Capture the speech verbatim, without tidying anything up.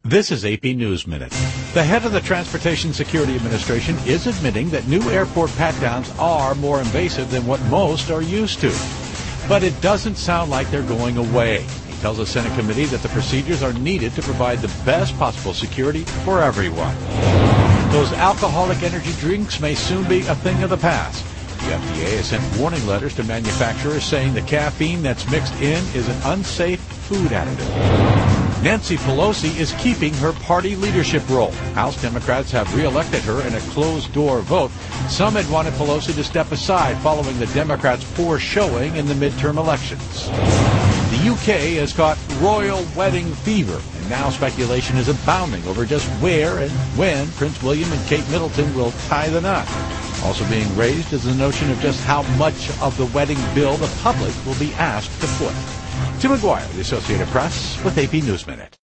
This is A P News Minute. The head of the Transportation Security Administration is admitting that new airport pat-downs are more invasive than what most are used to. But it doesn't sound like they're going away. He tells a Senate committee that the procedures are needed to provide the best possible security for everyone. Those alcoholic energy drinks may soon be a thing of the past. The F D A has sent warning letters to manufacturers saying the caffeine that's mixed in is an unsafe food additive. Nancy Pelosi is keeping her party leadership role. House Democrats have reelected her in a closed-door vote. Some had wanted Pelosi to step aside following the Democrats' poor showing in the midterm elections. The U K has caught royal wedding fever, and now speculation is abounding over just where and when Prince William and Kate Middleton will tie the knot. Also being raised is the notion of just how much of the wedding bill the public will be asked to foot. Tim McGuire, the Associated Press, with A P News Minute.